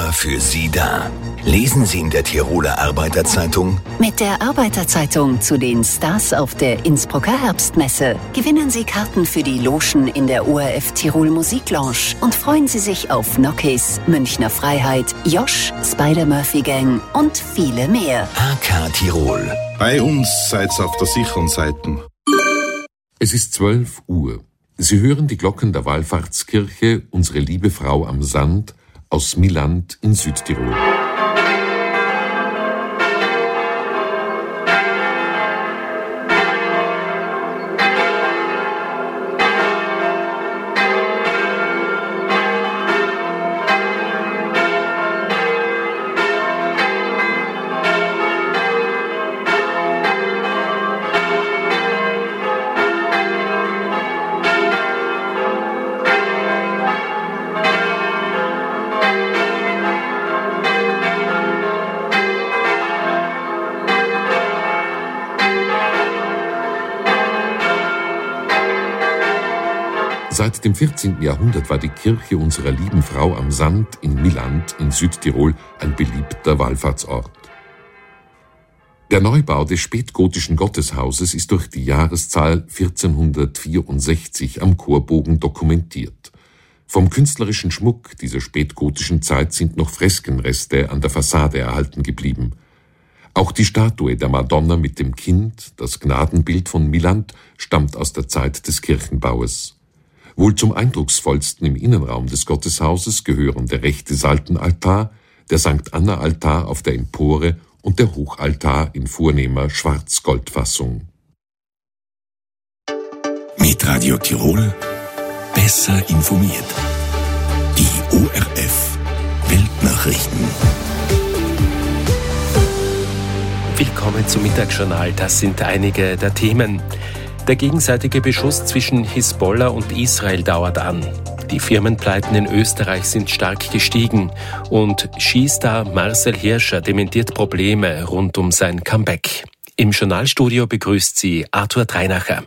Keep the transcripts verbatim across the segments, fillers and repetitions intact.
immer für Sie da. Lesen Sie in der Tiroler Arbeiterzeitung: Mit der Arbeiterzeitung zu den Stars auf der Innsbrucker Herbstmesse gewinnen Sie Karten für die Logen in der O R F Tirol Musiklounge und freuen Sie sich auf Nokis, Münchner Freiheit, Josh, Spider-Murphy Gang und viele mehr. A K Tirol. Bei uns seid's auf der sicheren Seite. Es ist zwölf Uhr. Sie hören die Glocken der Wallfahrtskirche Unsere Liebe Frau am Sand aus Milland in Südtirol. Seit dem vierzehnten Jahrhundert war die Kirche Unserer lieben Frau am Sand in Milland in Südtirol ein beliebter Wallfahrtsort. Der Neubau des spätgotischen Gotteshauses ist durch die Jahreszahl vierzehnhundertvierundsechzig am Chorbogen dokumentiert. Vom künstlerischen Schmuck dieser spätgotischen Zeit sind noch Freskenreste an der Fassade erhalten geblieben. Auch die Statue der Madonna mit dem Kind, das Gnadenbild von Milland, stammt aus der Zeit des Kirchenbaues. Wohl zum eindrucksvollsten im Innenraum des Gotteshauses gehören der rechte Saltenaltar, der Sankt Anna-Altar auf der Empore und der Hochaltar in vornehmer Schwarz-Gold-Fassung. Mit Radio Tirol besser informiert. Die O R F Weltnachrichten. Willkommen zum Mittagsjournal. Das sind einige der Themen. Der gegenseitige Beschuss zwischen Hisbollah und Israel dauert an. Die Firmenpleiten in Österreich sind stark gestiegen. Und Skistar Marcel Hirscher dementiert Probleme rund um sein Comeback. Im Journalstudio begrüßt sie Arthur Dreinacher.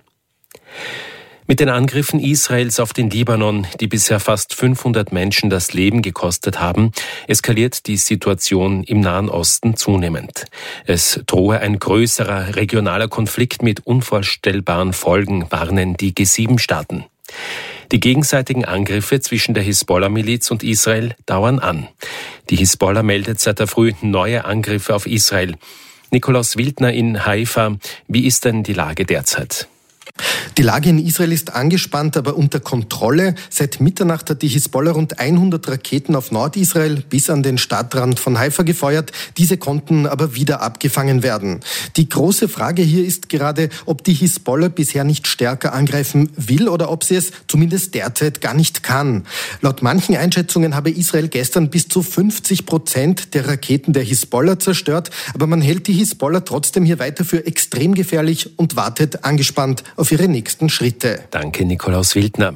Mit den Angriffen Israels auf den Libanon, die bisher fast fünfhundert Menschen das Leben gekostet haben, eskaliert die Situation im Nahen Osten zunehmend. Es drohe ein größerer regionaler Konflikt mit unvorstellbaren Folgen, warnen die G sieben Staaten. Die gegenseitigen Angriffe zwischen der Hisbollah-Miliz und Israel dauern an. Die Hisbollah meldet seit der Früh neue Angriffe auf Israel. Nikolaus Wildner in Haifa, wie ist denn die Lage derzeit? Die Lage in Israel ist angespannt, aber unter Kontrolle. Seit Mitternacht hat die Hisbollah rund hundert Raketen auf Nordisrael bis an den Stadtrand von Haifa gefeuert. Diese konnten aber wieder abgefangen werden. Die große Frage hier ist gerade, ob die Hisbollah bisher nicht stärker angreifen will oder ob sie es zumindest derzeit gar nicht kann. Laut manchen Einschätzungen habe Israel gestern bis zu fünfzig Prozent der Raketen der Hisbollah zerstört, aber man hält die Hisbollah trotzdem hier weiter für extrem gefährlich und wartet angespannt auf ihre nächsten Schritte. Danke, Nikolaus Wildner.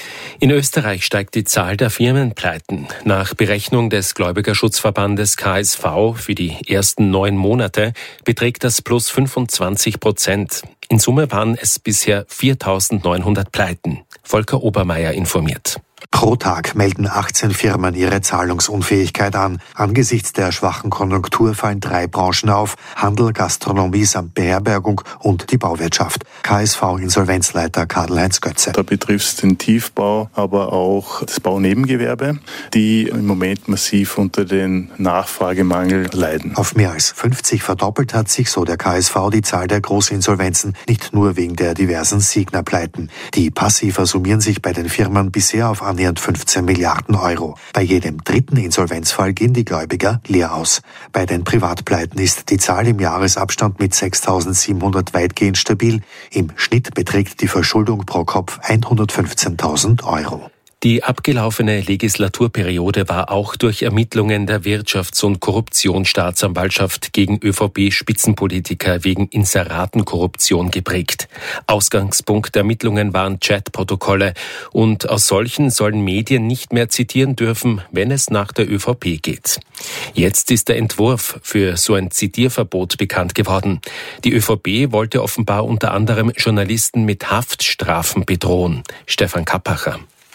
In Österreich steigt die Zahl der Firmenpleiten. Nach Berechnung des Gläubigerschutzverbandes K S V für die ersten neun Monate beträgt das plus fünfundzwanzig Prozent. In Summe waren es bisher viertausendneunhundert Pleiten. Volker Obermeier informiert. Pro Tag melden achtzehn Firmen ihre Zahlungsunfähigkeit an. Angesichts der schwachen Konjunktur fallen drei Branchen auf: Handel, Gastronomie samt Beherbergung und die Bauwirtschaft. K S V-Insolvenzleiter Karl-Heinz Götze. Da betrifft es den Tiefbau, aber auch das Baunebengewerbe, die im Moment massiv unter den Nachfragemangel leiden. Auf mehr als fünfzig verdoppelt hat sich, so der K S V, die Zahl der Großinsolvenzen, nicht nur wegen der diversen Signa-Pleiten. Die Passiver summieren sich bei den Firmen bisher auf annähernd fünfzehn Milliarden Euro. Bei jedem dritten Insolvenzfall gehen die Gläubiger leer aus. Bei den Privatpleiten ist die Zahl im Jahresabstand mit sechstausendsiebenhundert weitgehend stabil. Im Schnitt beträgt die Verschuldung pro Kopf hundertfünfzehntausend Euro. Die abgelaufene Legislaturperiode war auch durch Ermittlungen der Wirtschafts- und Korruptionsstaatsanwaltschaft gegen ÖVP-Spitzenpolitiker wegen Inseratenkorruption geprägt. Ausgangspunkt der Ermittlungen waren Chatprotokolle und aus solchen sollen Medien nicht mehr zitieren dürfen, wenn es nach der ÖVP geht. Jetzt ist der Entwurf für so ein Zitierverbot bekannt geworden. Die ÖVP wollte offenbar unter anderem Journalisten mit Haftstrafen bedrohen. Stefan Kappacher.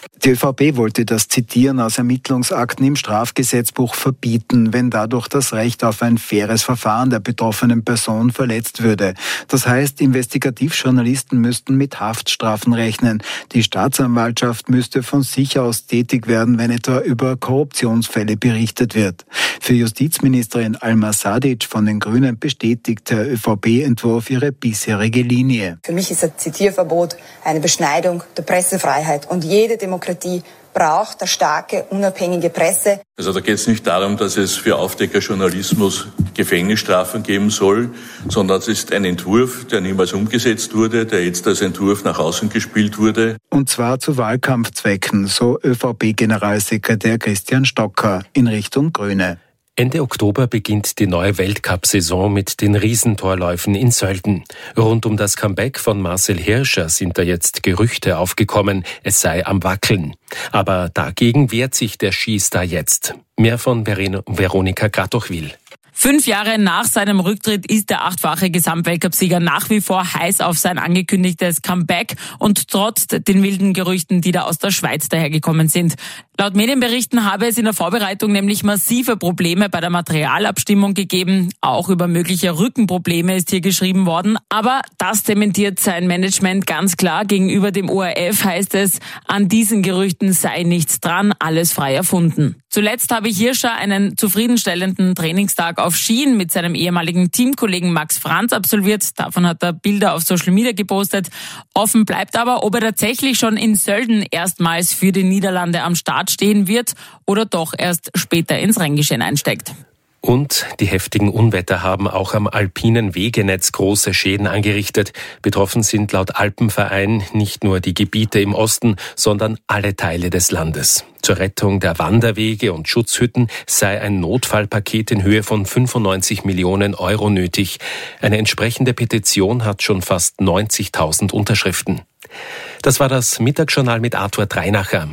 Die ÖVP wollte das Zitieren aus Ermittlungsakten im Strafgesetzbuch verbieten, wenn dadurch das Recht auf ein faires Verfahren der betroffenen Person verletzt würde. Das heißt, Investigativjournalisten müssten mit Haftstrafen rechnen. Die Staatsanwaltschaft müsste von sich aus tätig werden, wenn etwa über Korruptionsfälle berichtet wird. Für Justizministerin Alma Sadic von den Grünen bestätigt der ÖVP-Entwurf ihre bisherige Linie. Für mich ist das Zitierverbot eine Beschneidung der Pressefreiheit und jede Demokratie braucht eine starke, unabhängige Presse. Also da geht es nicht darum, dass es für Aufdeckerjournalismus Gefängnisstrafen geben soll, sondern es ist ein Entwurf, der niemals umgesetzt wurde, der jetzt als Entwurf nach außen gespielt wurde. Und zwar zu Wahlkampfzwecken, so ÖVP-Generalsekretär Christian Stocker in Richtung Grüne. Ende Oktober beginnt die neue Weltcup-Saison mit den Riesentorläufen in Sölden. Rund um das Comeback von Marcel Hirscher sind da jetzt Gerüchte aufgekommen, es sei am Wackeln. Aber dagegen wehrt sich der Skistar jetzt. Mehr von Veronika Kratochwil. Fünf Jahre nach seinem Rücktritt ist der achtfache Gesamtweltcupsieger nach wie vor heiß auf sein angekündigtes Comeback und trotz den wilden Gerüchten, die da aus der Schweiz dahergekommen sind. Laut Medienberichten habe es in der Vorbereitung nämlich massive Probleme bei der Materialabstimmung gegeben. Auch über mögliche Rückenprobleme ist hier geschrieben worden. Aber das dementiert sein Management ganz klar. Gegenüber dem O R F heißt es, an diesen Gerüchten sei nichts dran, alles frei erfunden. Zuletzt habe Hirscher einen zufriedenstellenden Trainingstag auf Skien mit seinem ehemaligen Teamkollegen Max Franz absolviert. Davon hat er Bilder auf Social Media gepostet. Offen bleibt aber, ob er tatsächlich schon in Sölden erstmals für die Niederlande am Start stehen wird oder doch erst später ins Renngeschehen einsteigt. Und die heftigen Unwetter haben auch am alpinen Wegenetz große Schäden angerichtet. Betroffen sind laut Alpenverein nicht nur die Gebiete im Osten, sondern alle Teile des Landes. Zur Rettung der Wanderwege und Schutzhütten sei ein Notfallpaket in Höhe von fünfundneunzig Millionen Euro nötig. Eine entsprechende Petition hat schon fast neunzigtausend Unterschriften. Das war das Mittagsjournal mit Arthur Dreinacher.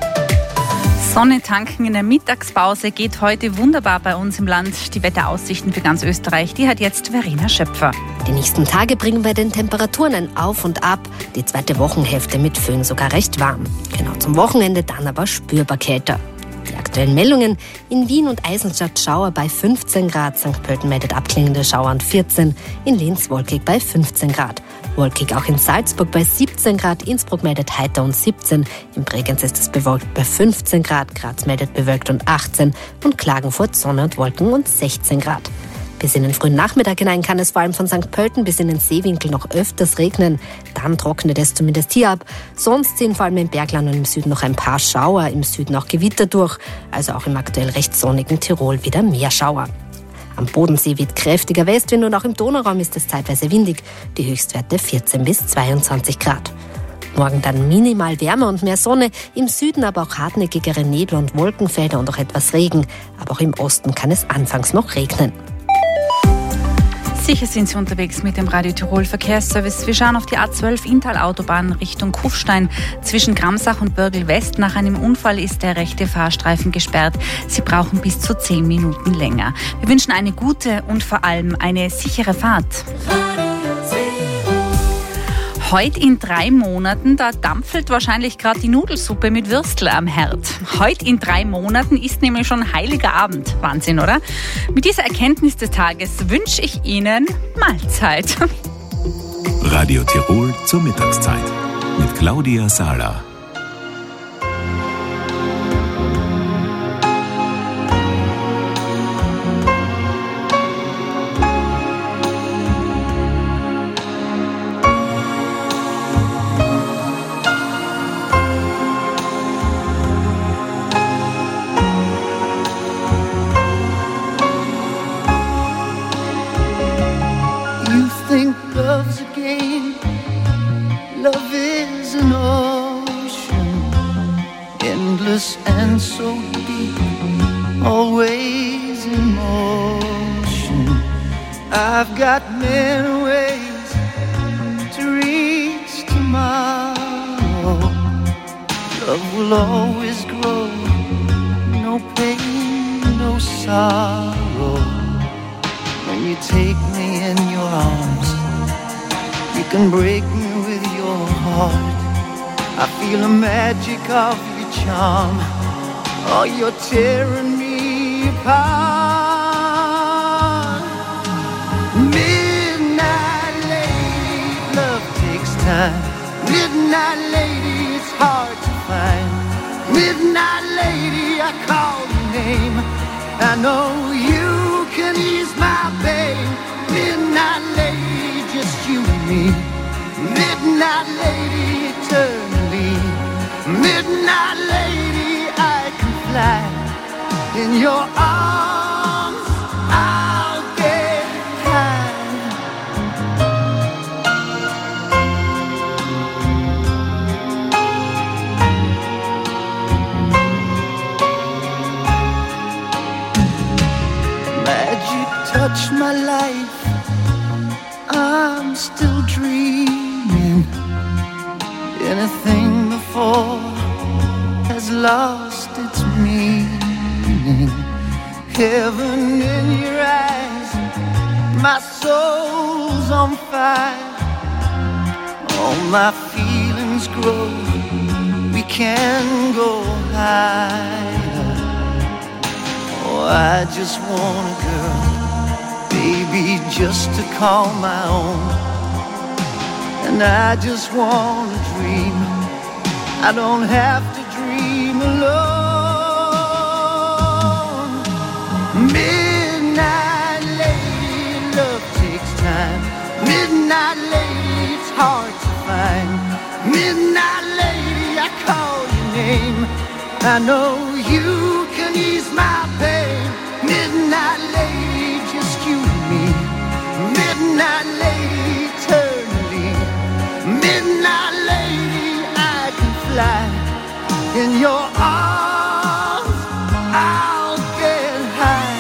Sonne tanken in der Mittagspause geht heute wunderbar bei uns im Land. Die Wetteraussichten für ganz Österreich, die hat jetzt Verena Schöpfer. Die nächsten Tage bringen bei den Temperaturen ein Auf und Ab. Die zweite Wochenhälfte mit Föhn sogar recht warm. Genau zum Wochenende dann aber spürbar kälter. Die aktuellen Meldungen: in Wien und Eisenstadt Schauer bei fünfzehn Grad, Sankt Pölten meldet abklingende Schauer und vierzehn, in Linz wolkig bei fünfzehn Grad. Wolkig auch in Salzburg bei siebzehn Grad, Innsbruck meldet heiter und siebzehn, in Bregenz ist es bewölkt bei fünfzehn Grad, Graz meldet bewölkt und achtzehn und Klagenfurt Sonne und Wolken und sechzehn Grad. Bis in den frühen Nachmittag hinein kann es vor allem von Sankt Pölten bis in den Seewinkel noch öfters regnen. Dann trocknet es zumindest hier ab. Sonst ziehen vor allem im Bergland und im Süden noch ein paar Schauer, im Süden auch Gewitter durch. Also auch im aktuell recht sonnigen Tirol wieder mehr Schauer. Am Bodensee weht kräftiger Westwind und auch im Donauraum ist es zeitweise windig. Die Höchstwerte vierzehn bis zweiundzwanzig Grad. Morgen dann minimal wärmer und mehr Sonne, im Süden aber auch hartnäckigere Nebel- und Wolkenfelder und auch etwas Regen. Aber auch im Osten kann es anfangs noch regnen. Sicher sind Sie unterwegs mit dem Radio Tirol Verkehrsservice. Wir schauen auf die A zwölf Inntal-Autobahn Richtung Kufstein. Zwischen Gramsach und Börgl West nach einem Unfall ist der rechte Fahrstreifen gesperrt. Sie brauchen bis zu zehn Minuten länger. Wir wünschen eine gute und vor allem eine sichere Fahrt. Heute in drei Monaten, da dampfelt wahrscheinlich gerade die Nudelsuppe mit Würstel am Herd. Heute in drei Monaten ist nämlich schon Heiliger Abend. Wahnsinn, oder? Mit dieser Erkenntnis des Tages wünsche ich Ihnen Mahlzeit. Radio Tirol zur Mittagszeit mit Claudia Sala. And so deep, always in motion. I've got many ways to reach tomorrow. Love will always grow, no pain, no sorrow. When you take me in your arms, you can break me with your heart. I feel the magic of your charm. Oh, you're tearing me apart. Midnight lady, love takes time. Midnight lady, it's hard to find. Midnight lady, I call your name. I know you can ease my pain. Midnight lady, just you and me. Midnight lady, eternally. Midnight lady, I can fly. In your arms, I'll get high. Magic touched my life. I'm still dreaming. Anything before has lost its meaning. Heaven in your eyes, my soul's on fire. All my feelings grow, we can go higher. Oh, I just want a girl, baby, just to call my own. And I just want to dream, I don't have to dream alone. Midnight lady, love takes time. Midnight lady, it's hard to find. Midnight lady, I call your name. I know you can ease my pain. Midnight lady, just you and me. Midnight lady, eternally. Midnight lady, I can fly. In your arms, I'll get high.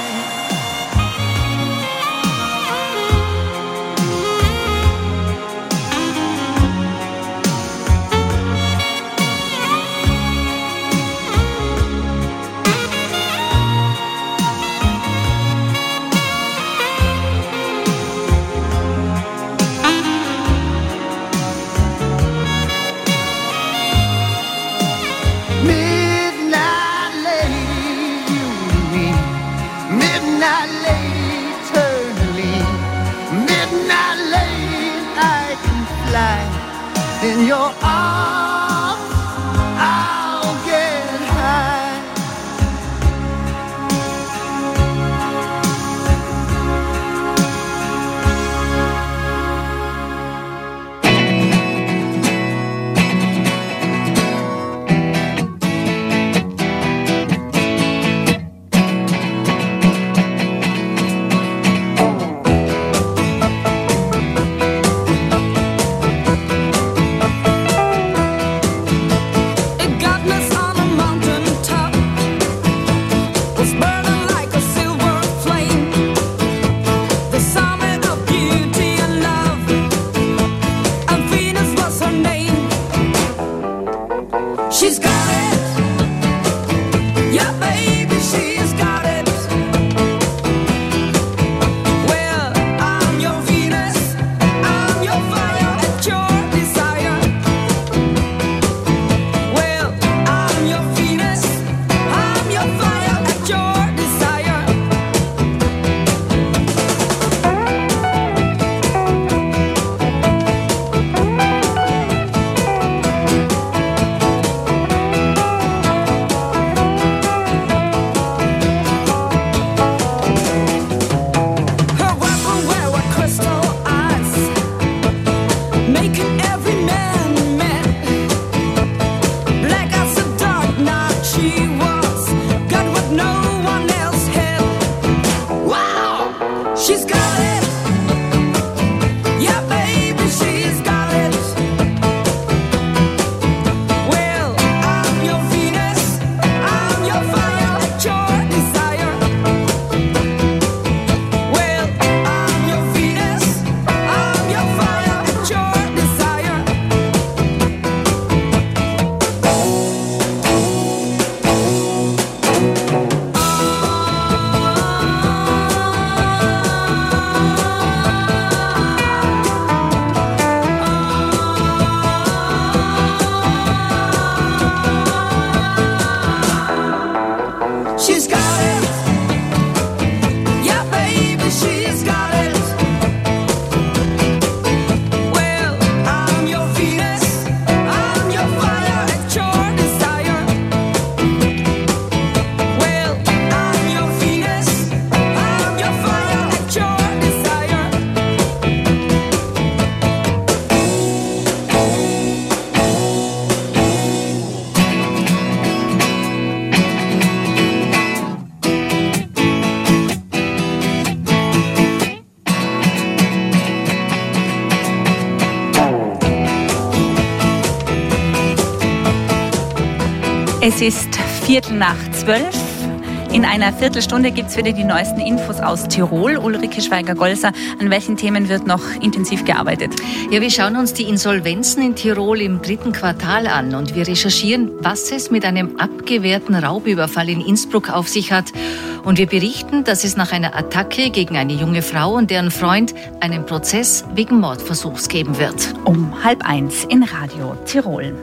Midnight lady, you and me. Midnight lady, eternally. Midnight lady, I can fly. In your arms, I'll get high. Es ist Viertel nach zwölf. In einer Viertelstunde gibt es wieder die neuesten Infos aus Tirol. Ulrike Schweiger-Golser, an welchen Themen wird noch intensiv gearbeitet? Ja, wir schauen uns die Insolvenzen in Tirol im dritten Quartal an und wir recherchieren, was es mit einem abgewehrten Raubüberfall in Innsbruck auf sich hat. Und wir berichten, dass es nach einer Attacke gegen eine junge Frau und deren Freund einen Prozess wegen Mordversuchs geben wird. Um halb eins in Radio Tirol.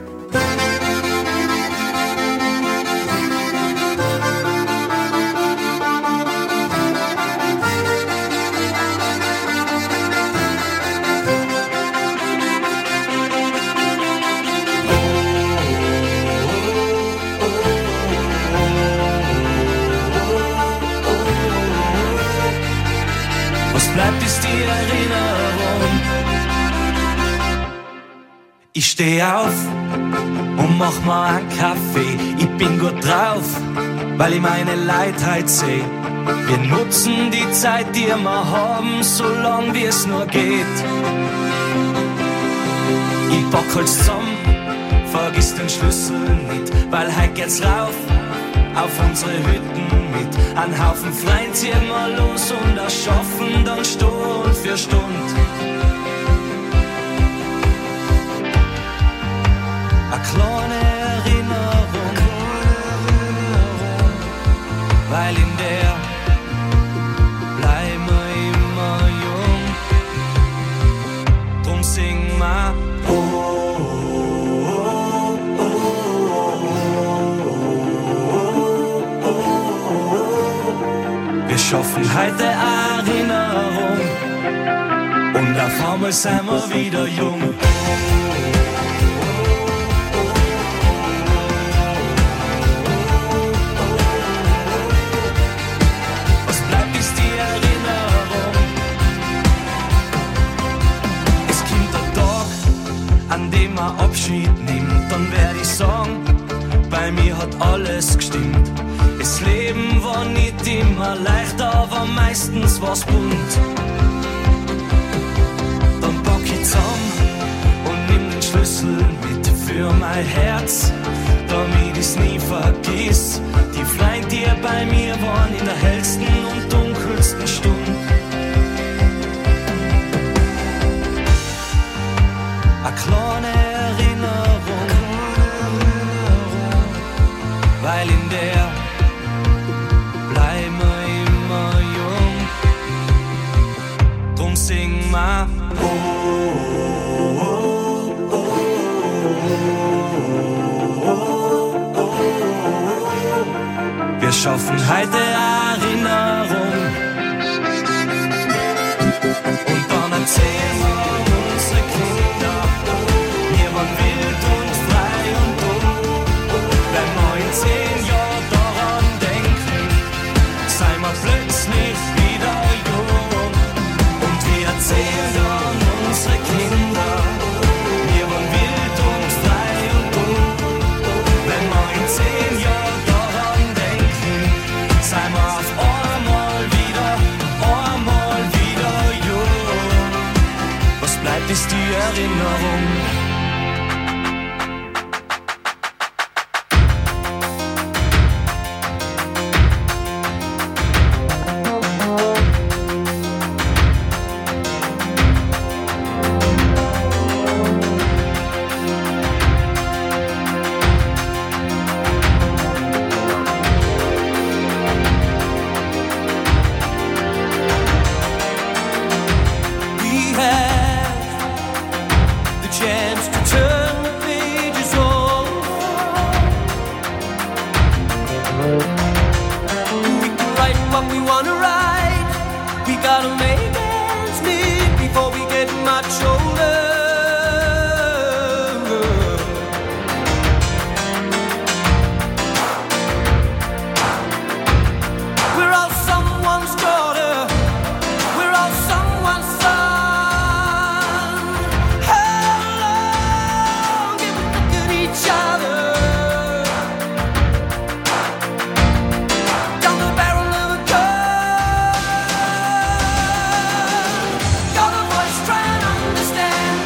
Ich steh auf und mach mal einen Kaffee. Ich bin gut drauf, weil ich meine Leidheit seh. Wir nutzen die Zeit, die wir haben, so lang wie es nur geht. Ich pack Holz zusammen, vergiss den Schlüssel nicht, weil heut geht's rauf auf unsere Hütten mit. Ein Haufen Freund ziehen wir los und erschaffen dann Stund für Stund. Eine kleine Erinnerung, weil in der bleiben wir immer jung. Drum sing wir oh, oh, oh, oh, oh. Wir schaffen heute Erinnerung und auf einmal sind wir wieder jung. Abschied nimmt, dann werd ich sagen, bei mir hat alles gestimmt. Das Leben war nicht immer leicht, aber meistens war's bunt. Dann pack ich zusammen und nimm den Schlüssel mit für mein Herz, damit ich's nie vergiss. Die Freunde, die bei mir waren in der hellsten und dunkelsten Stunde. Eine kleine Erinnerung, weil in der bleiben wir immer jung. Drum sing wir oh, oh, oh, oh, oh, oh. Wir schaffen heute Erinnerung und dann erzählen wir unsere Kinder. Wir waren wild und frei und dumm. Wenn wir in zehn Jahren daran denken, seien wir plötzlich wieder jung. Und wir erzählen dann unsere Kinder, wir waren wild und frei und dumm. Wenn wir in zehn Jahren daran denken, seien wir auf einmal wieder, einmal wieder jung. Was bleibt, ist die Erinnerung. Got a voice trying to understand.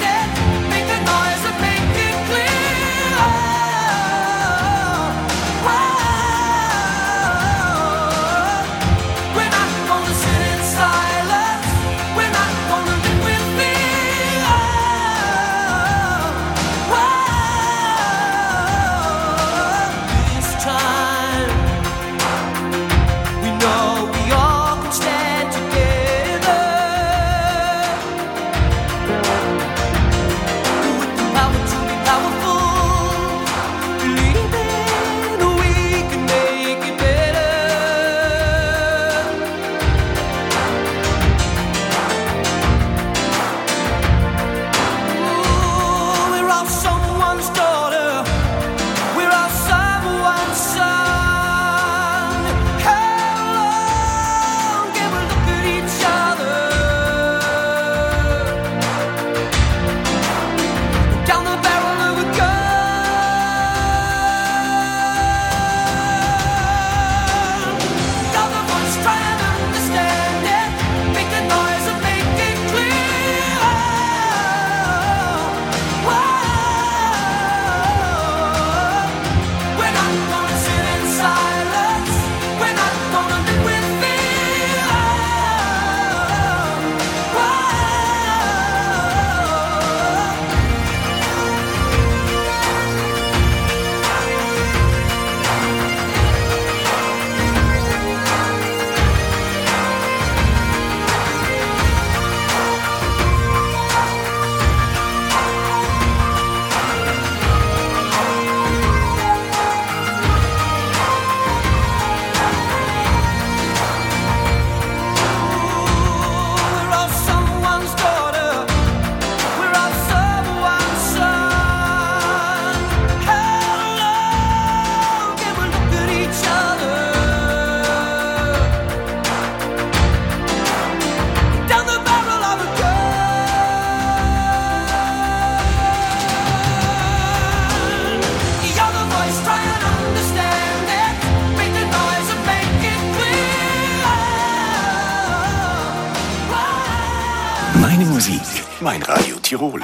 Meine Musik, mein Radio Tirol.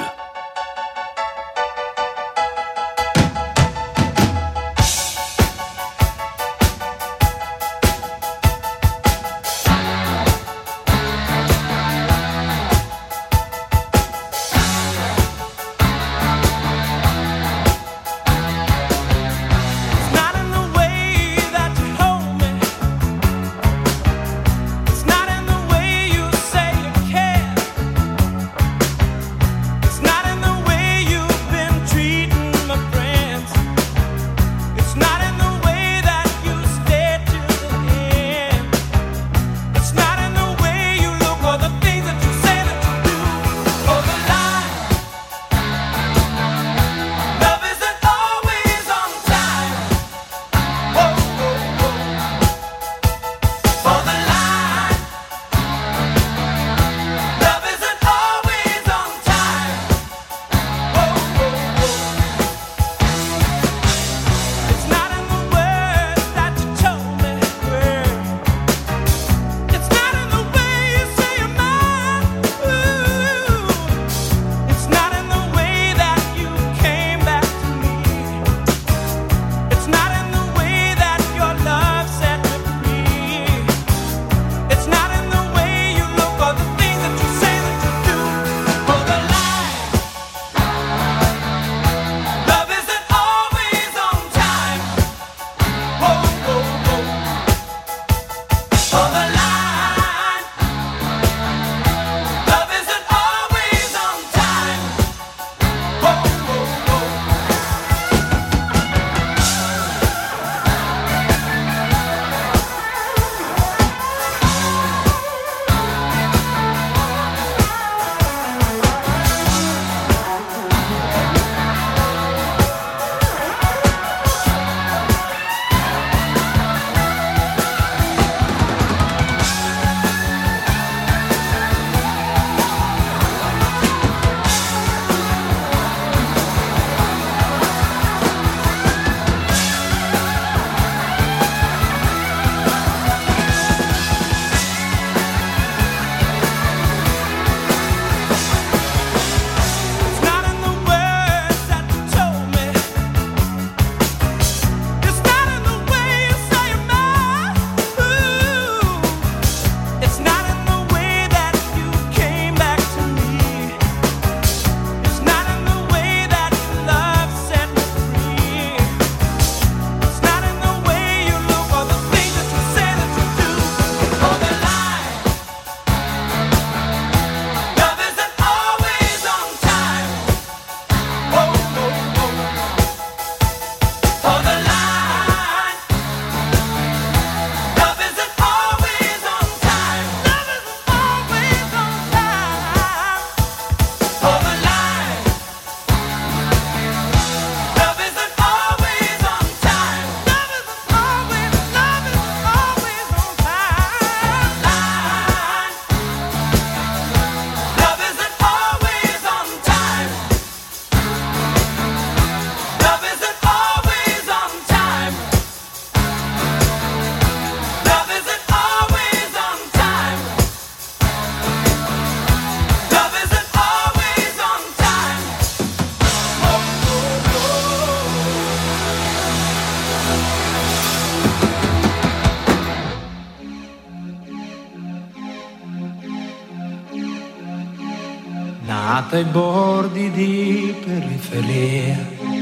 nata ai bordi di periferia,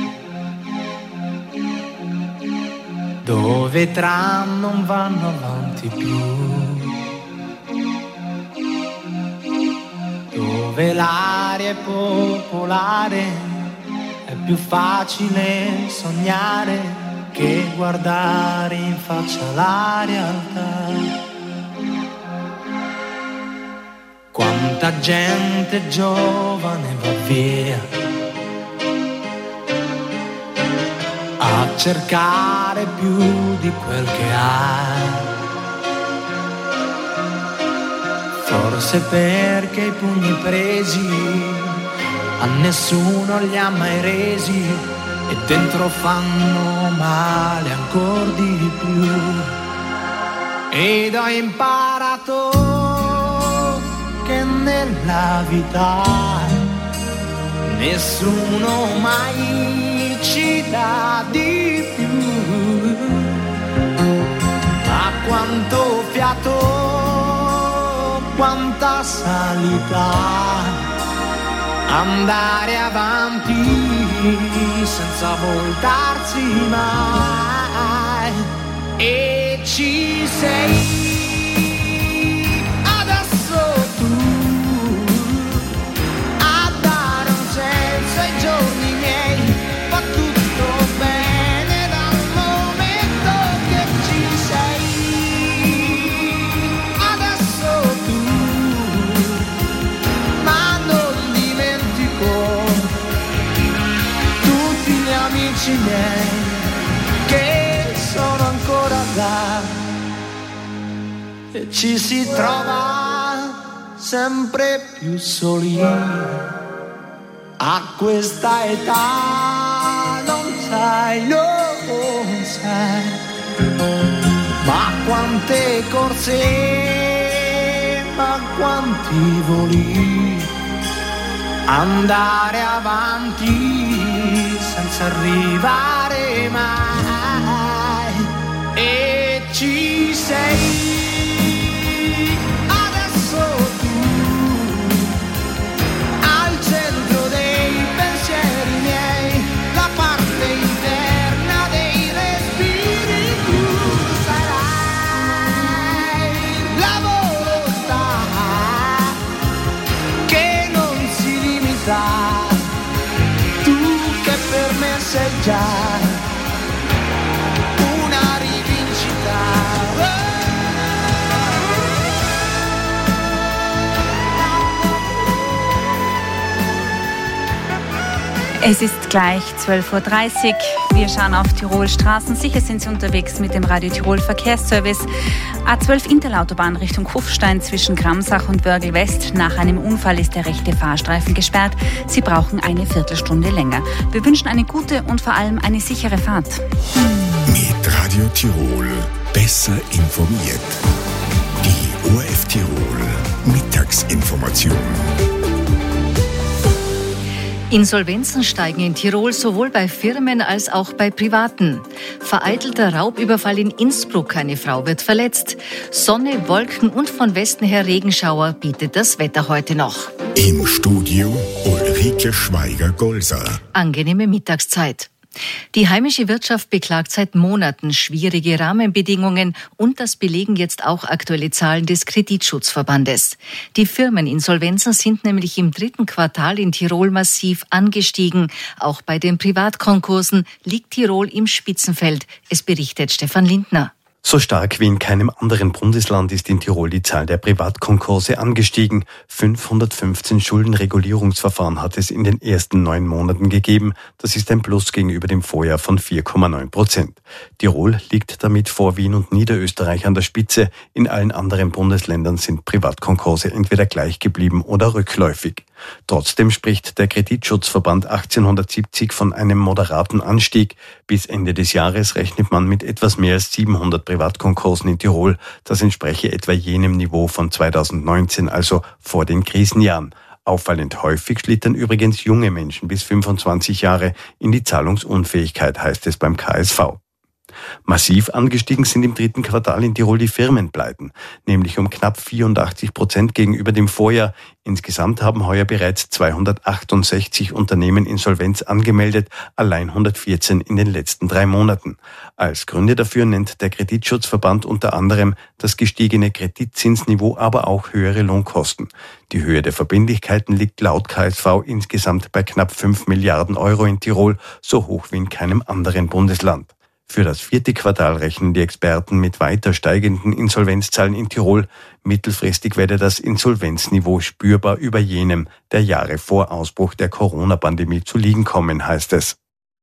dove i tram non vanno avanti più, dove l'aria è popolare, è più facile sognare che guardare in faccia la realtà. Quanta gente giovane va via a cercare più di quel che ha, forse perché i pugni presi a nessuno li ha mai resi e dentro fanno male ancor di più. Ed ho imparato che nella gravità, nessuno mai ci dà di più. Ma quanto fiato, quanta salita, andare avanti senza voltarsi mai. E ci sei adesso tu a dare un senso ai giorni miei. Va tutto bene dal momento che ci sei adesso tu, ma non dimentico tutti gli amici miei che sono ancora là. E ci si trova sempre più soli a questa età, non sai, non sai, ma quante corse, ma quanti voli, andare avanti senza arrivare mai. E ci sei sei già una rivincita. Es ist gleich zwölf Uhr dreißig. Wir schauen auf Tirol Straßen. Sicher sind Sie unterwegs mit dem Radio Tirol Verkehrsservice. A zwölf Intalautobahn Richtung Kufstein zwischen Gramsach und Wörgl West. Nach einem Unfall ist der rechte Fahrstreifen gesperrt. Sie brauchen eine Viertelstunde länger. Wir wünschen eine gute und vor allem eine sichere Fahrt. Mit Radio Tirol besser informiert. Die O R F Tirol Mittagsinformation. Insolvenzen steigen in Tirol sowohl bei Firmen als auch bei Privaten. Vereitelter Raubüberfall in Innsbruck, eine Frau wird verletzt. Sonne, Wolken und von Westen her Regenschauer bietet das Wetter heute noch. Im Studio Ulrike Schweiger-Golser. Angenehme Mittagszeit. Die heimische Wirtschaft beklagt seit Monaten schwierige Rahmenbedingungen und das belegen jetzt auch aktuelle Zahlen des Kreditschutzverbandes. Die Firmeninsolvenzen sind nämlich im dritten Quartal in Tirol massiv angestiegen. Auch bei den Privatkonkursen liegt Tirol im Spitzenfeld. Es berichtet Stefan Lindner. So stark wie in keinem anderen Bundesland ist in Tirol die Zahl der Privatkonkurse angestiegen. fünfhundertfünfzehn Schuldenregulierungsverfahren hat es in den ersten neun Monaten gegeben. Das ist ein Plus gegenüber dem Vorjahr von vier Komma neun Prozent. Tirol liegt damit vor Wien und Niederösterreich an der Spitze. In allen anderen Bundesländern sind Privatkonkurse entweder gleich geblieben oder rückläufig. Trotzdem spricht der Kreditschutzverband achtzehnhundertsiebzig von einem moderaten Anstieg. Bis Ende des Jahres rechnet man mit etwas mehr als siebenhundert Privatkonkursen in Tirol. Das entspreche etwa jenem Niveau von zweitausendneunzehn, also vor den Krisenjahren. Auffallend häufig schlittern übrigens junge Menschen bis fünfundzwanzig Jahre in die Zahlungsunfähigkeit, heißt es beim K S V. Massiv angestiegen sind im dritten Quartal in Tirol die Firmenpleiten, nämlich um knapp vierundachtzig Prozent gegenüber dem Vorjahr. Insgesamt haben heuer bereits zweihundertachtundsechzig Unternehmen Insolvenz angemeldet, allein hundertvierzehn in den letzten drei Monaten. Als Gründe dafür nennt der Kreditschutzverband unter anderem das gestiegene Kreditzinsniveau, aber auch höhere Lohnkosten. Die Höhe der Verbindlichkeiten liegt laut K S V insgesamt bei knapp fünf Milliarden Euro in Tirol, so hoch wie in keinem anderen Bundesland. Für das vierte Quartal rechnen die Experten mit weiter steigenden Insolvenzzahlen in Tirol. Mittelfristig werde das Insolvenzniveau spürbar über jenem der Jahre vor Ausbruch der Corona-Pandemie zu liegen kommen, heißt es.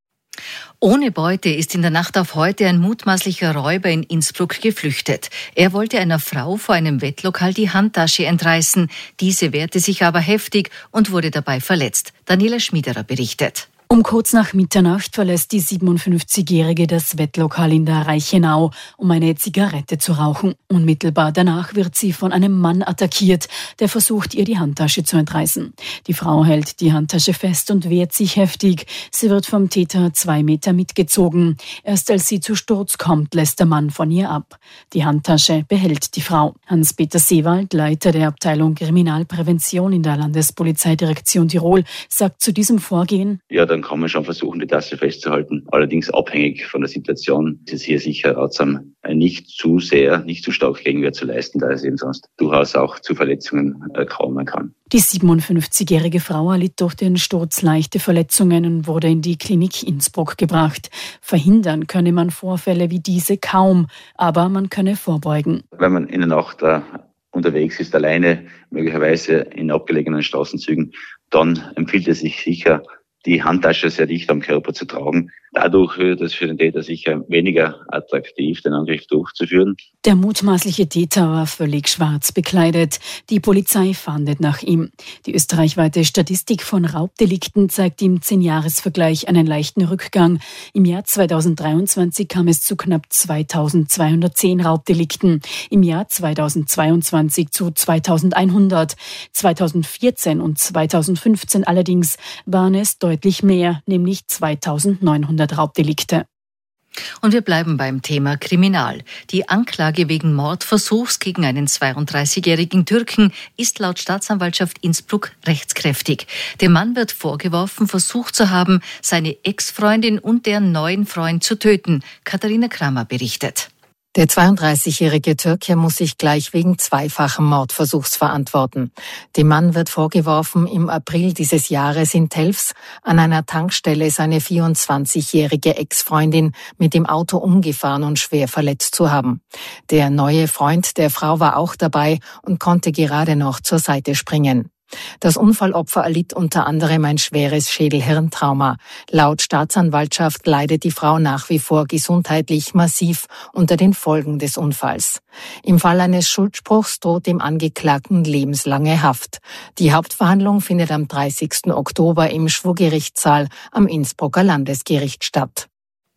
Ohne Beute ist in der Nacht auf heute ein mutmaßlicher Räuber in Innsbruck geflüchtet. Er wollte einer Frau vor einem Wettlokal die Handtasche entreißen. Diese wehrte sich aber heftig und wurde dabei verletzt. Daniela Schmiederer berichtet. Um kurz nach Mitternacht verlässt die siebenundfünfzigjährige das Wettlokal in der Reichenau, um eine Zigarette zu rauchen. Unmittelbar danach wird sie von einem Mann attackiert, der versucht, ihr die Handtasche zu entreißen. Die Frau hält die Handtasche fest und wehrt sich heftig. Sie wird vom Täter zwei Meter mitgezogen. Erst als sie zu Sturz kommt, lässt der Mann von ihr ab. Die Handtasche behält die Frau. Hans-Peter Seewald, Leiter der Abteilung Kriminalprävention in der Landespolizeidirektion Tirol, sagt zu diesem Vorgehen: Ja, dann kann man schon versuchen, die Tasche festzuhalten. Allerdings abhängig von der Situation ist es hier sicher ratsam, nicht zu sehr, nicht zu stark Gegenwehr zu leisten, da es eben sonst durchaus auch zu Verletzungen kommen kann. Die siebenundfünfzigjährige Frau erlitt durch den Sturz leichte Verletzungen und wurde in die Klinik Innsbruck gebracht. Verhindern könne man Vorfälle wie diese kaum, aber man könne vorbeugen. Wenn man in der Nacht äh, unterwegs ist, alleine, möglicherweise in abgelegenen Straßenzügen, dann empfiehlt es sich sicher, die Handtasche sehr dicht am Körper zu tragen. Dadurch wird es für den Täter sicher weniger attraktiv, den Angriff durchzuführen. Der mutmaßliche Täter war völlig schwarz bekleidet. Die Polizei fahndet nach ihm. Die österreichweite Statistik von Raubdelikten zeigt im Zehn-Jahres-Vergleich einen leichten Rückgang. Im Jahr zweitausenddreiundzwanzig kam es zu knapp zweitausendzweihundertzehn Raubdelikten. Im Jahr zweitausendzweiundzwanzig zu zweitausendeinhundert. zweitausendvierzehn und zweitausendfünfzehn allerdings waren es deutlich mehr, nämlich zweitausendneunhundert Raubdelikte. Und wir bleiben beim Thema Kriminal. Die Anklage wegen Mordversuchs gegen einen zweiunddreißigjährigen Türken ist laut Staatsanwaltschaft Innsbruck rechtskräftig. Dem Mann wird vorgeworfen, versucht zu haben, seine Ex-Freundin und deren neuen Freund zu töten. Katharina Kramer berichtet. Der zweiunddreißigjährige Türke muss sich gleich wegen zweifachen Mordversuchs verantworten. Dem Mann wird vorgeworfen, im April dieses Jahres in Telfs an einer Tankstelle seine vierundzwanzigjährige Ex-Freundin mit dem Auto umgefahren und schwer verletzt zu haben. Der neue Freund der Frau war auch dabei und konnte gerade noch zur Seite springen. Das Unfallopfer erlitt unter anderem ein schweres Schädelhirntrauma. Laut Staatsanwaltschaft leidet die Frau nach wie vor gesundheitlich massiv unter den Folgen des Unfalls. Im Fall eines Schuldspruchs droht dem Angeklagten lebenslange Haft. Die Hauptverhandlung findet am dreißigsten Oktober im Schwurgerichtssaal am Innsbrucker Landesgericht statt.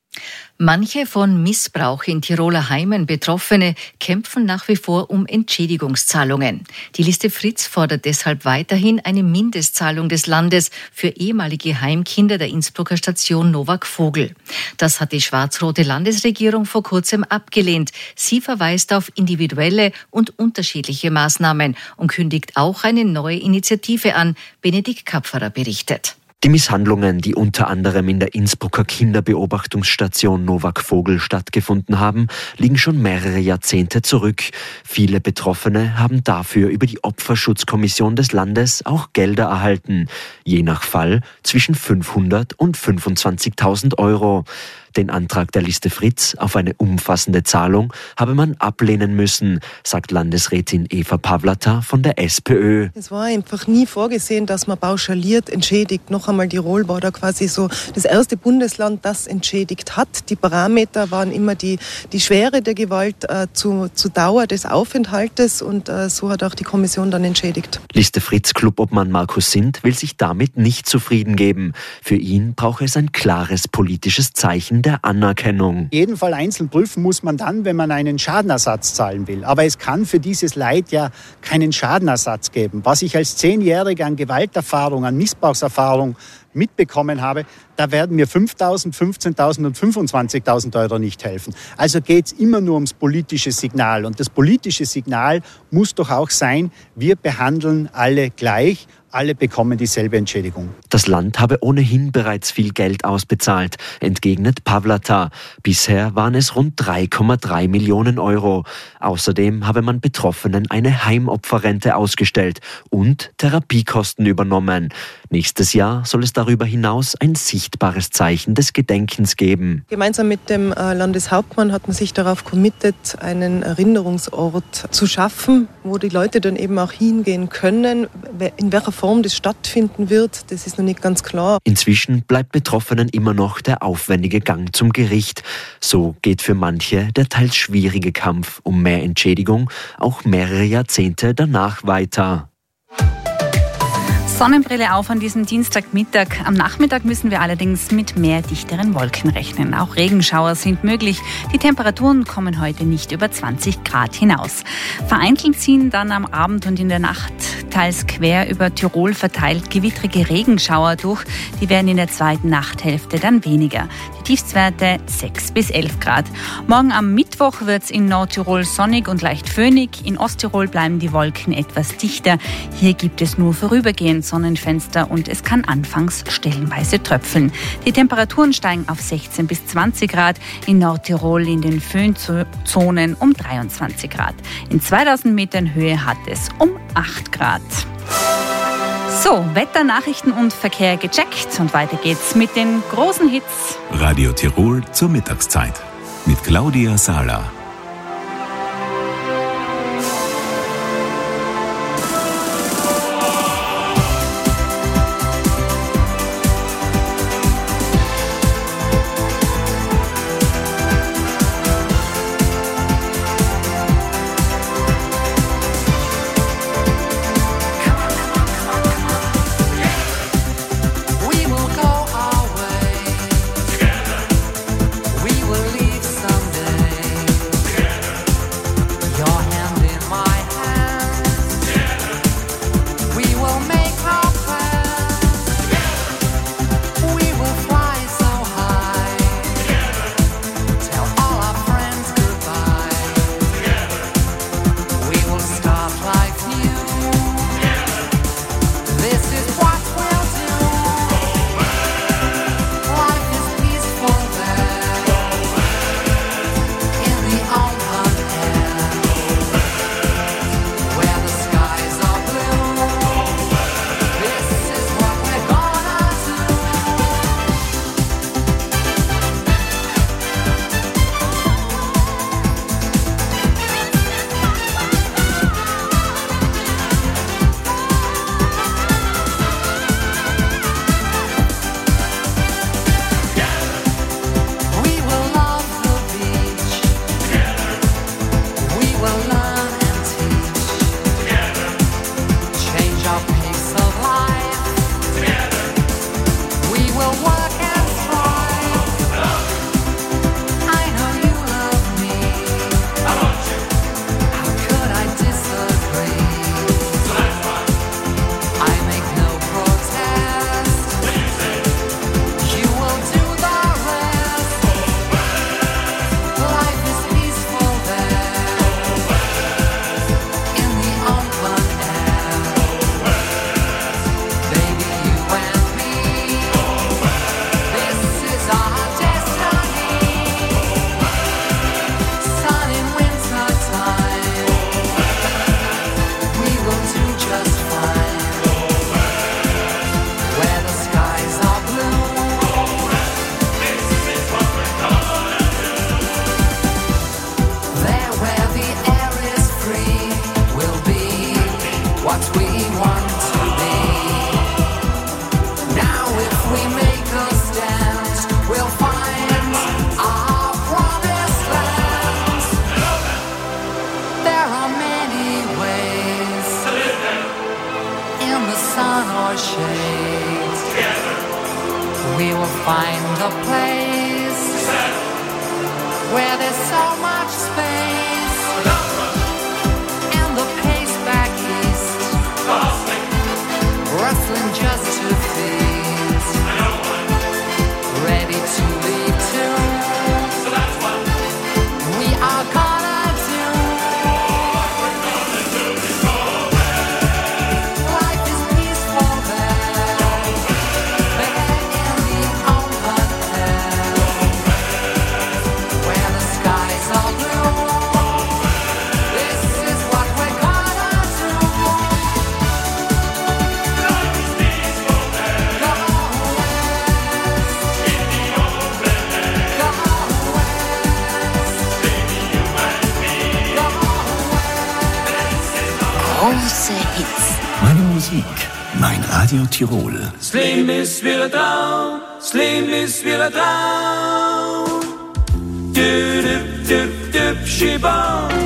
Manche von Missbrauch in Tiroler Heimen Betroffene kämpfen nach wie vor um Entschädigungszahlungen. Die Liste Fritz fordert deshalb weiterhin eine Mindestzahlung des Landes für ehemalige Heimkinder der Innsbrucker Station Novak Vogel. Das hat die schwarz-rote Landesregierung vor kurzem abgelehnt. Sie verweist auf individuelle und unterschiedliche Maßnahmen und kündigt auch eine neue Initiative an. Benedikt Kapferer berichtet. Die Misshandlungen, die unter anderem in der Innsbrucker Kinderbeobachtungsstation Novak Vogel stattgefunden haben, liegen schon mehrere Jahrzehnte zurück. Viele Betroffene haben dafür über die Opferschutzkommission des Landes auch Gelder erhalten. Je nach Fall zwischen fünfhundert und fünfundzwanzigtausend Euro. Den Antrag der Liste Fritz auf eine umfassende Zahlung habe man ablehnen müssen, sagt Landesrätin Eva Pawlata von der SPÖ. Es war einfach nie vorgesehen, dass man pauschaliert entschädigt. Noch einmal Tirol war da quasi so das erste Bundesland, das entschädigt hat. Die Parameter waren immer die, die Schwere der Gewalt äh, zu, zu Dauer des Aufenthaltes und äh, so hat auch die Kommission dann entschädigt. Liste Fritz Clubobmann Markus Sindt will sich damit nicht zufrieden geben. Für ihn brauche es ein klares politisches Zeichen der Anerkennung. Jeden Fall einzeln prüfen muss man dann, wenn man einen Schadenersatz zahlen will. Aber es kann für dieses Leid ja keinen Schadenersatz geben. Was ich als Zehnjähriger an Gewalterfahrung, an Missbrauchserfahrung mitbekommen habe, da werden mir fünftausend, fünfzehntausend und fünfundzwanzigtausend Euro nicht helfen. Also geht es immer nur ums politische Signal. Und das politische Signal muss doch auch sein, wir behandeln alle gleich. Alle bekommen dieselbe Entschädigung. Das Land habe ohnehin bereits viel Geld ausbezahlt, entgegnet Pawlata. Bisher waren es rund drei Komma drei Millionen Euro. Außerdem habe man Betroffenen eine Heimopferrente ausgestellt und Therapiekosten übernommen. Nächstes Jahr soll es darüber hinaus ein sichtbares Zeichen des Gedenkens geben. Gemeinsam mit dem Landeshauptmann hat man sich darauf committed, einen Erinnerungsort zu schaffen, wo die Leute dann eben auch hingehen können. In welcher Form das stattfinden wird, das ist noch nicht ganz klar. Inzwischen bleibt Betroffenen immer noch der aufwendige Gang zum Gericht. So geht für manche der teils schwierige Kampf um mehr Entschädigung auch mehrere Jahrzehnte danach weiter. Sonnenbrille auf an diesem Dienstagmittag. Am Nachmittag müssen wir allerdings mit mehr dichteren Wolken rechnen. Auch Regenschauer sind möglich. Die Temperaturen kommen heute nicht über zwanzig Grad hinaus. Vereinzelt ziehen dann am Abend und in der Nacht teils quer über Tirol verteilt gewittrige Regenschauer durch. Die werden in der zweiten Nachthälfte dann weniger. Die Tiefstwerte sechs bis elf Grad. Morgen am Mittwoch wird es in Nordtirol sonnig und leicht föhnig. In Osttirol bleiben die Wolken etwas dichter. Hier gibt es nur vorübergehend Sonnenfenster und es kann anfangs stellenweise tröpfeln. Die Temperaturen steigen auf sechzehn bis zwanzig Grad, in Nordtirol in den Föhnzonen um dreiundzwanzig Grad. In zweitausend Metern Höhe hat es um acht Grad. So, Wetter, Nachrichten und Verkehr gecheckt und weiter geht's mit den großen Hits. Radio Tirol zur Mittagszeit mit Claudia Sala. Große Hits. Meine Musik, mein Radio Tirol. Das Leben ist wie ein Traum, das Leben ist wie ein Traum. Düdüp, düp, düp, schibam. Das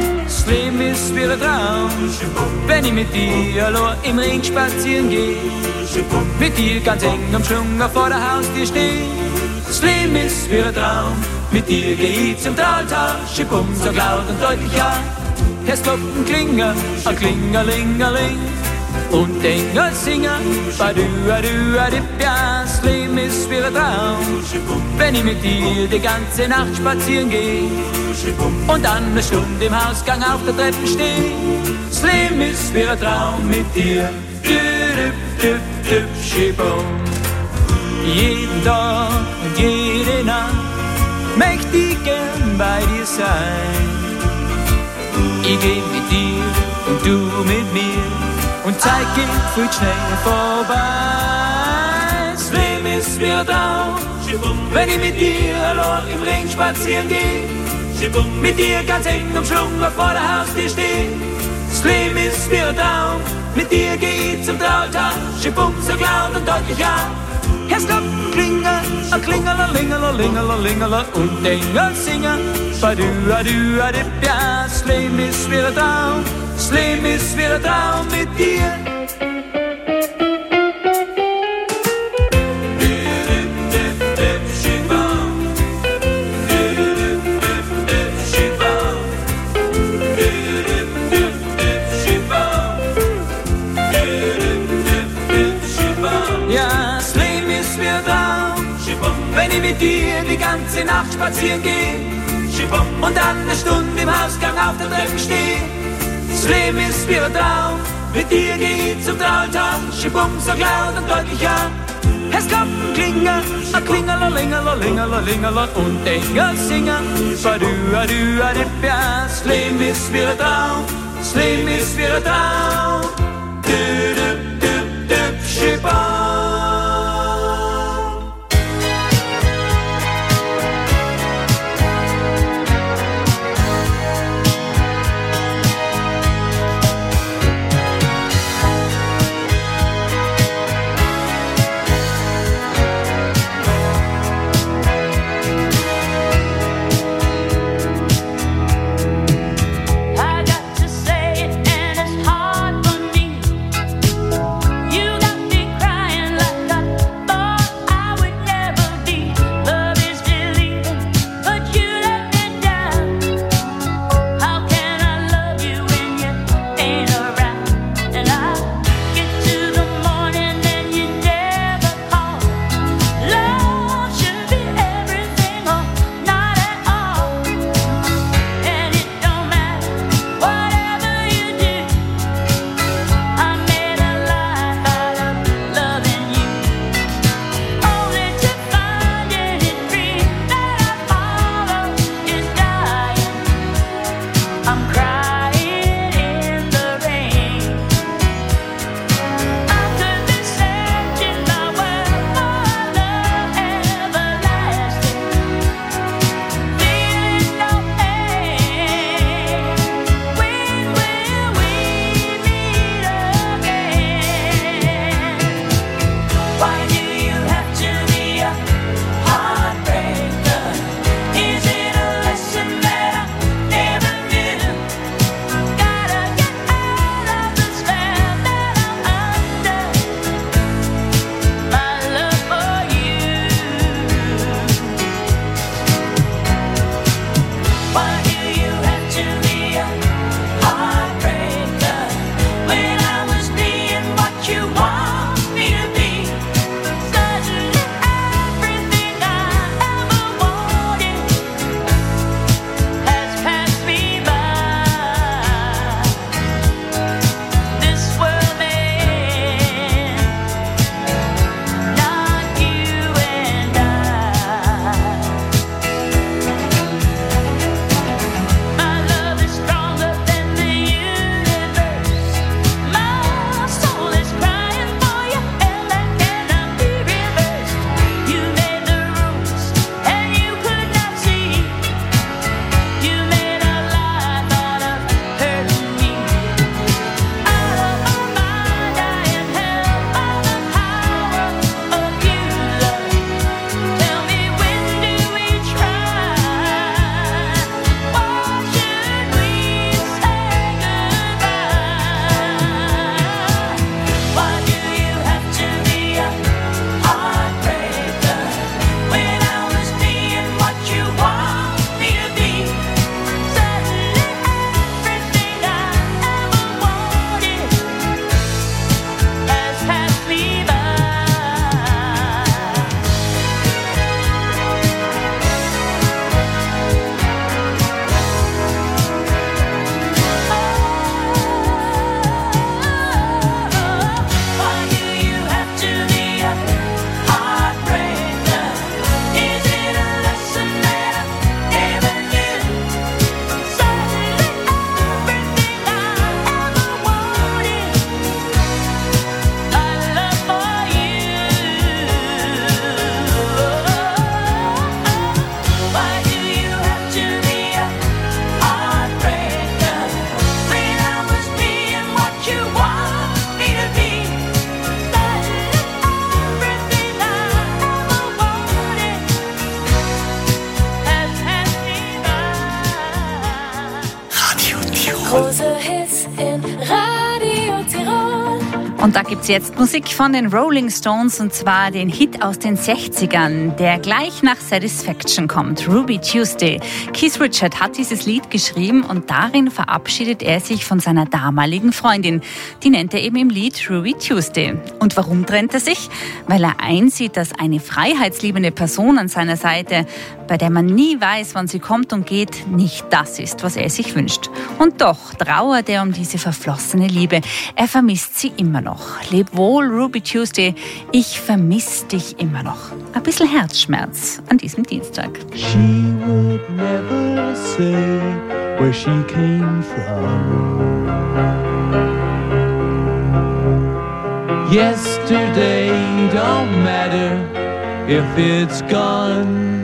das Leben ist wie ein Traum. Wenn ich mit dir allein im Ring spazieren geh, mit dir ganz eng umschlungen vor der Haustür steh. Das Leben ist wie ein Traum, mit dir geh ich zum Taltal. Schibum, sag laut und deutlich ja. Erst klopfen Klinger, a Klingerlingerling. Und Engel singen, badu, adu, adip, ja, das Leben ist wie ein Traum. Wenn ich mit dir die ganze Nacht spazieren geh und dann eine Stunde im Hausgang auf der Treppe steh. Das Leben ist wie ein Traum mit dir. Düdüp, düp, düp, schibum. Jeden Tag und jede Nacht möchte ich gern bei dir sein. Ich geh mit dir und du mit mir. Und Zeit geht viel schnell vorbei. Das Leben ist wie ein Traum, wenn ich mit dir allein im Ring spazieren geh. Mit dir ganz eng umschlungen vor der Haustür steh. Das Leben ist wie ein Traum, mit dir geh ich zum Traualtar. Schibum, sag laut und deutlich ja. Erst kommt ein Klinger, ein Klingerler, Lingerler, Lingerler, Lingerler und Engel singen. Badu, adu, adip, ja, das Leben ist wie ein Traum. Das Leben ist wie ein Traum mit dir. Ja, das Leben ist wie ein Traum, wenn ich mit dir die ganze Nacht spazieren geh und dann eine Stunde im Hausgang auf der Treppe steh. Das Leben ist wie ein Traum, mit dir geh ich zum Traualtar. Schibum, sag laut und deutlich ja. Es kommt ein Klinger, ein Klingerler, Lingerler, Lingerler, Lingerler und Engel singen. Badu, adu, adip, ja, das Leben ist wie ein Traum, das Leben ist wie ein Traum. Düdüp, düp, düp, schibum. I got to say it and it's hard. Und da gibt's jetzt Musik von den Rolling Stones, und zwar den Hit aus den sechzigern, der gleich nach Satisfaction kommt, Ruby Tuesday. Keith Richards hat dieses Lied geschrieben und darin verabschiedet er sich von seiner damaligen Freundin. Die nennt er eben im Lied Ruby Tuesday. Und warum trennt er sich? Weil er einsieht, dass eine freiheitsliebende Person an seiner Seite, bei der man nie weiß, wann sie kommt und geht, nicht das ist, was er sich wünscht. Und doch trauert er um diese verflossene Liebe. Er vermisst sie immer noch. Leb wohl, Ruby Tuesday, ich vermiss dich immer noch. Ein bisschen Herzschmerz an diesem Dienstag. She would never say where she came from. Yesterday don't matter if it's gone.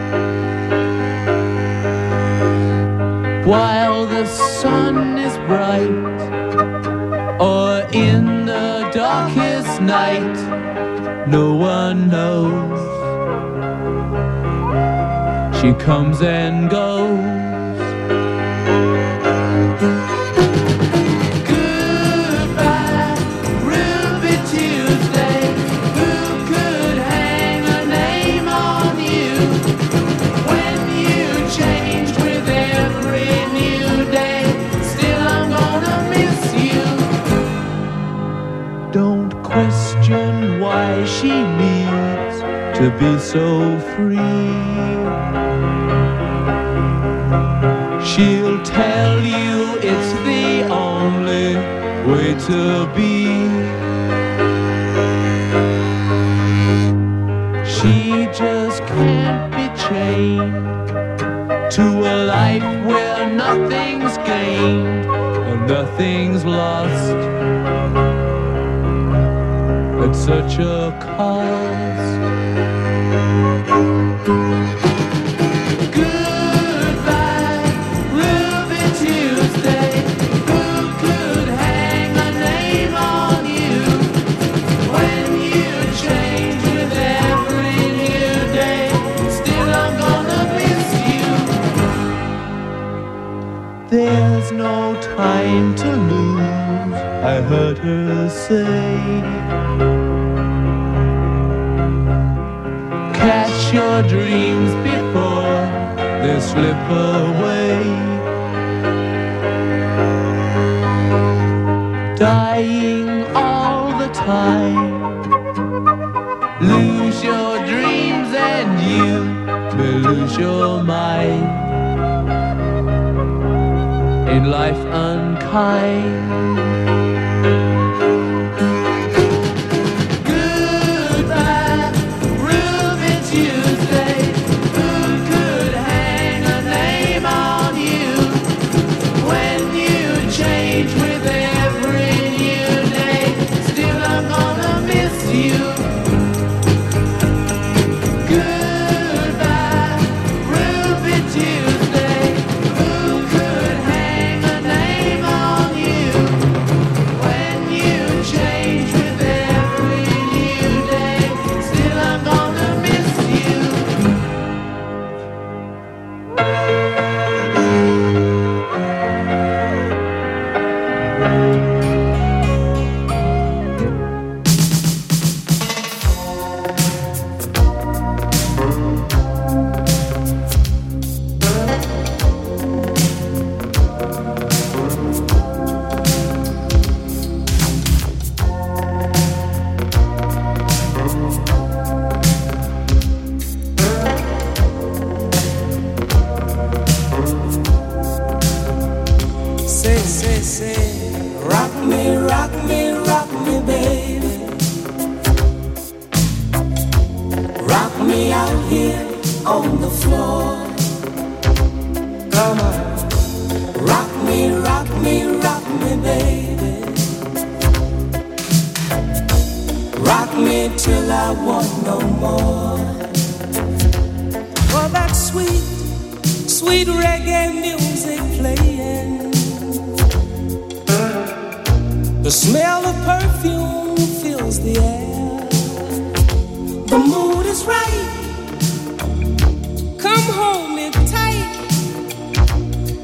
While the sun is bright or in the darkest night, no one knows. She comes and goes. Goodbye, Ruby Tuesday. Who could hang a name on you when you change with every new day? Still I'm gonna miss you. Don't question why she needs to be so free. She'll tell you it's the only way to be. She just can't be chained to a life where nothing's gained and nothing's lost at such a cost. Goodbye, Ruby Tuesday. Who could hang a name on you when you change with every new day? Still I'm gonna miss you. There's no time to lose, I heard her say. Catch your dreams before they slip away. Dying all the time. Lose your dreams and you may lose your mind. Ain't life unkind?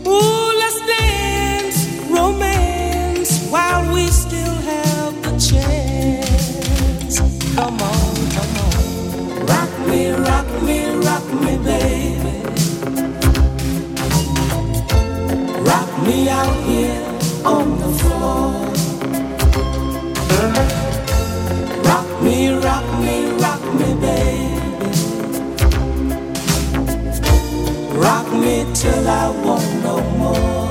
While we still have the chance. Rock me, rock me, rock me, baby. Rock me till I want no more.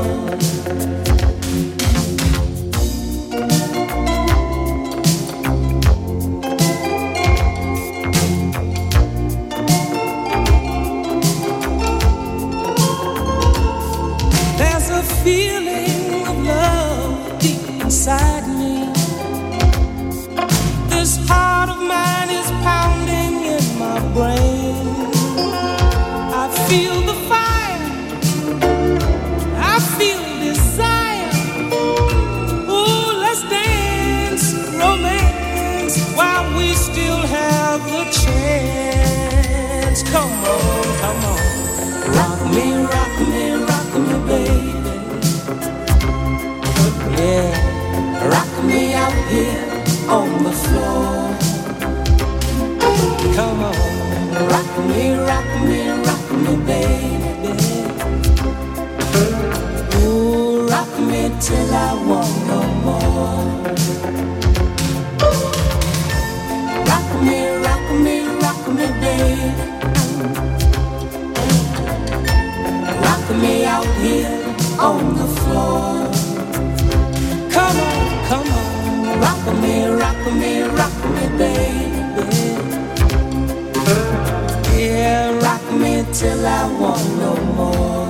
There's a feeling of love deep inside me. This heart of mine is pounding in my brain. I feel the fire, I feel desire. Ooh, let's dance, romance, while we still have the chance. Come on, come on. Rock me, rock me, rock me, baby. Yeah, rock me out here on the floor. Come on, rock me, rock me, rock me, baby. Ooh, rock me till I want no more. Rock me, rock me, rock me, baby. Rock me out here on the floor. Come on, come on, rock me, rock me, rock me, baby. Yeah, rock me till I want no more.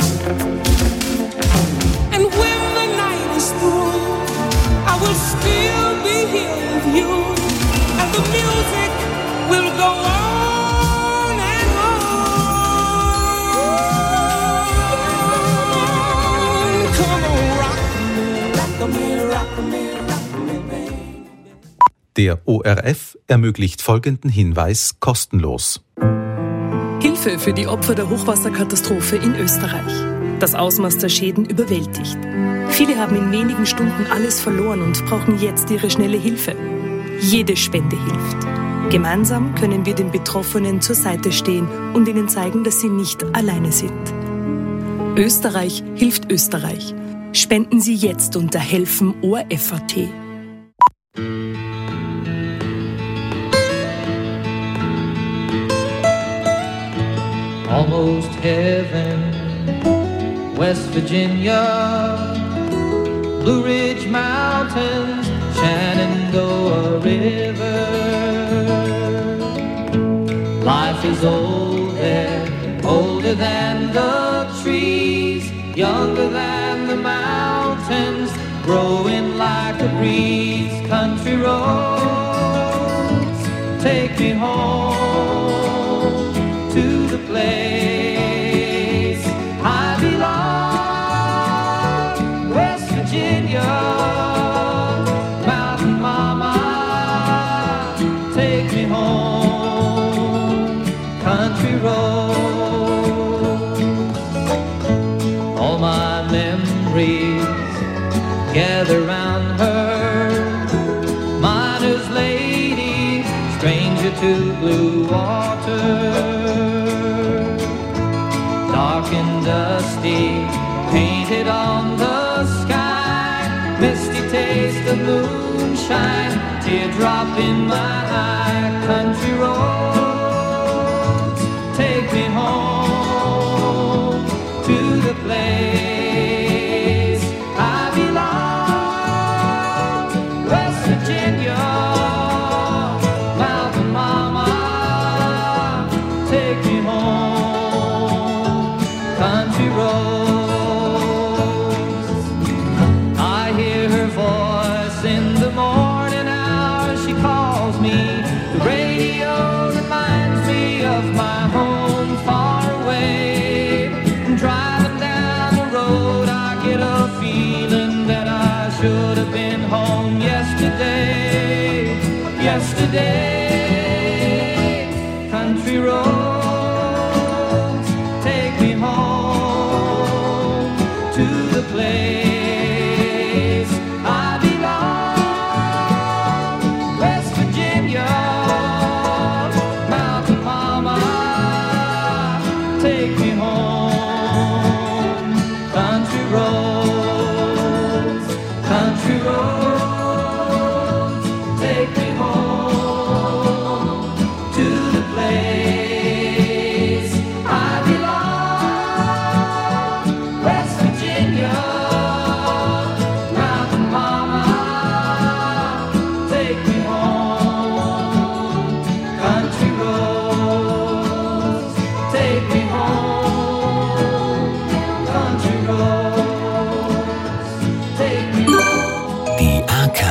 And when the night is through, I will still be here with you, and the music will go on and on. Come on, rock me, rock me, rock me, rock me, baby. Der O R F ermöglicht folgenden Hinweis kostenlos. Hilfe für die Opfer der Hochwasserkatastrophe in Österreich. Das Ausmaß der Schäden überwältigt. Viele haben in wenigen Stunden alles verloren und brauchen jetzt ihre schnelle Hilfe. Jede Spende hilft. Gemeinsam können wir den Betroffenen zur Seite stehen und ihnen zeigen, dass sie nicht alleine sind. Österreich hilft Österreich. Spenden Sie jetzt unter helfen O R F Punkt A T. Almost heaven, West Virginia, Blue Ridge Mountains, Shenandoah River. Life is old there, older than the trees, younger than the mountains, growing like a breeze. Country roads, take me home to the place I belong, West Virginia, Mountain Mama, take me home, country roads. All my memories gather round her, miner's lady, stranger to blue water. Dark and dusty, painted on the sky, misty taste of moonshine, teardrop in my eye. Country roads, take me home to the place I belong, West Virginia, Mountain Mama, take me home, country roads. I hear her voice in the morning hours, she calls me. The radio reminds me of my home far away. Driving down the road, I get a feeling that I should have been home yesterday, yesterday. Country roads, take me home to the place I belong, West Virginia, Mountain Mama, take me home, country roads, country roads,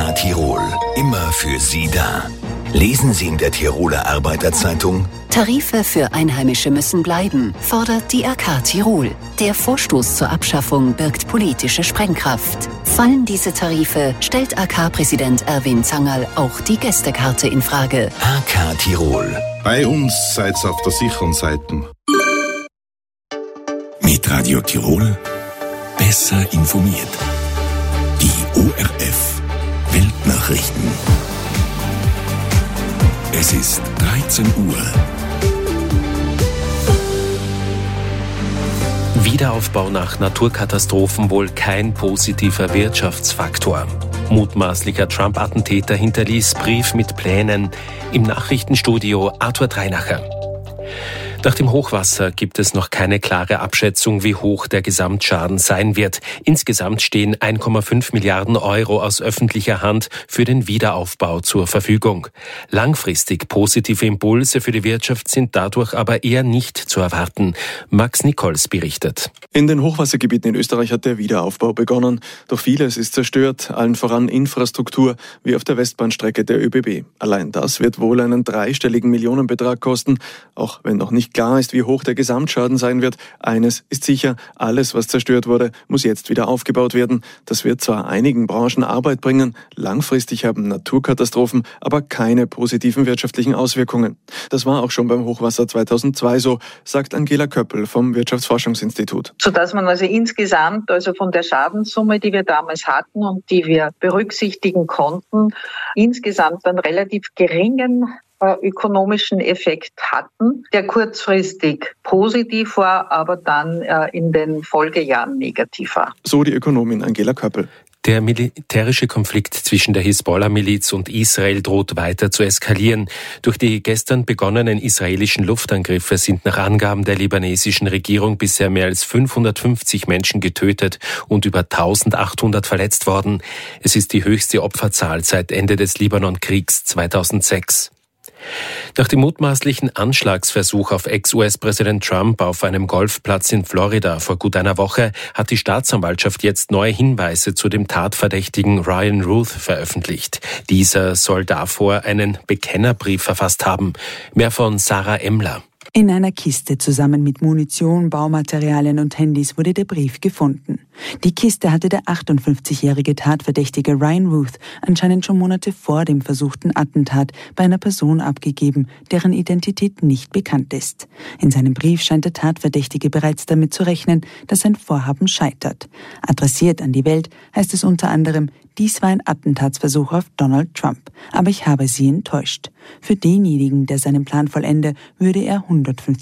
K Tirol, immer für Sie da. Lesen Sie in der Tiroler Arbeiterzeitung: Tarife für Einheimische müssen bleiben, fordert die A K Tirol. Der Vorstoß zur Abschaffung birgt politische Sprengkraft. Fallen diese Tarife, stellt A K-Präsident Erwin Zangerl auch die Gästekarte in Frage. A K Tirol. Bei uns seid's auf der sicheren Seite. Mit Radio Tirol besser informiert. Die O R F Weltnachrichten. Es ist dreizehn Uhr. Wiederaufbau nach Naturkatastrophen wohl kein positiver Wirtschaftsfaktor. Mutmaßlicher Trump-Attentäter hinterließ Brief mit Plänen. Im Nachrichtenstudio Arthur Dreinacher. Nach dem Hochwasser gibt es noch keine klare Abschätzung, wie hoch der Gesamtschaden sein wird. Insgesamt stehen eins Komma fünf Milliarden Euro aus öffentlicher Hand für den Wiederaufbau zur Verfügung. Langfristig positive Impulse für die Wirtschaft sind dadurch aber eher nicht zu erwarten. Max Nichols berichtet. In den Hochwassergebieten in Österreich hat der Wiederaufbau begonnen. Doch vieles ist zerstört, allen voran Infrastruktur, wie auf der Westbahnstrecke der ÖBB. Allein das wird wohl einen dreistelligen Millionenbetrag kosten, auch wenn noch nicht klar ist, wie hoch der Gesamtschaden sein wird. Eines ist sicher: Alles, was zerstört wurde, muss jetzt wieder aufgebaut werden. Das wird zwar einigen Branchen Arbeit bringen, langfristig haben Naturkatastrophen aber keine positiven wirtschaftlichen Auswirkungen. Das war auch schon beim Hochwasser zweitausendzwei so, sagt Angela Köppel vom Wirtschaftsforschungsinstitut. Sodass man also insgesamt, also von der Schadenssumme, die wir damals hatten und die wir berücksichtigen konnten, insgesamt einen relativ geringen ökonomischen Effekt hatten, der kurzfristig positiv war, aber dann äh, in den Folgejahren negativ war. So die Ökonomin Angela Köppel. Der militärische Konflikt zwischen der Hisbollah-Miliz und Israel droht weiter zu eskalieren. Durch die gestern begonnenen israelischen Luftangriffe sind nach Angaben der libanesischen Regierung bisher mehr als fünfhundertfünfzig Menschen getötet und über eintausendachthundert verletzt worden. Es ist die höchste Opferzahl seit Ende des Libanon-Kriegs zweitausendsechs. Nach dem mutmaßlichen Anschlagsversuch auf Ex-U S-Präsident Trump auf einem Golfplatz in Florida vor gut einer Woche hat die Staatsanwaltschaft jetzt neue Hinweise zu dem Tatverdächtigen Ryan Ruth veröffentlicht. Dieser soll davor einen Bekennerbrief verfasst haben. Mehr von Sarah Emmler. In einer Kiste zusammen mit Munition, Baumaterialien und Handys wurde der Brief gefunden. Die Kiste hatte der achtundfünfzigjährige Tatverdächtige Ryan Ruth anscheinend schon Monate vor dem versuchten Attentat bei einer Person abgegeben, deren Identität nicht bekannt ist. In seinem Brief scheint der Tatverdächtige bereits damit zu rechnen, dass sein Vorhaben scheitert. Adressiert an die Welt heißt es unter anderem: Dies war ein Attentatsversuch auf Donald Trump, aber ich habe Sie enttäuscht. Für denjenigen, der seinen Plan vollende, würde er hundertfünfzig